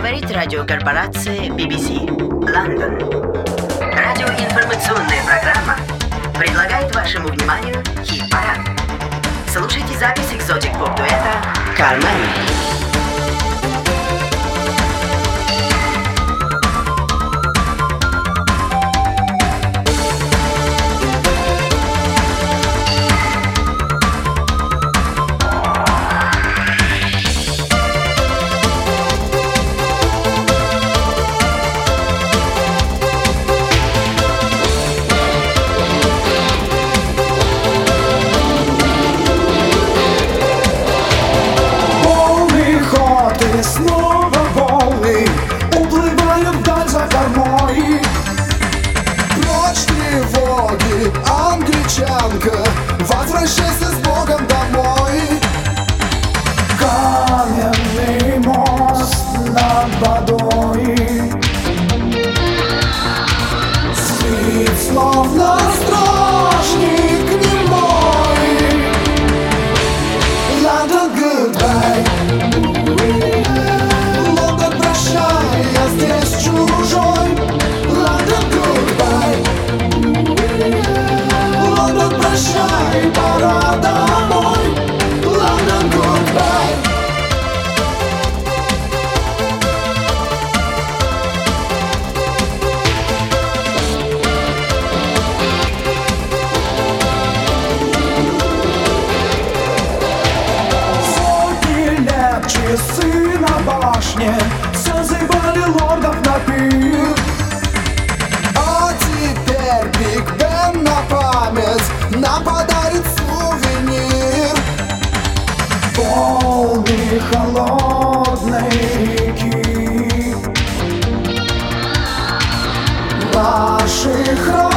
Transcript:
Говорит радиокорпорация BBC, Лондон. Радиоинформационная программа предлагает вашему вниманию хит-парад. Слушайте запись экзотик-поп-дуэта «Кармен». Снова волны уплывают вдаль за кормой. Прочь тревоги, англичанка, возвращайся с Богом домой. Каменный мост над водой спит, словно стражник немой. London, goodbye. Я здесь чужой. Лондон, goodbye. Лондон, прощай, пора домой. Лондон, goodbye. Сотни лет часы на башне созывали лордов на пир. А теперь Биг Бен на память нам подарит сувенир. Волны холодной реки наших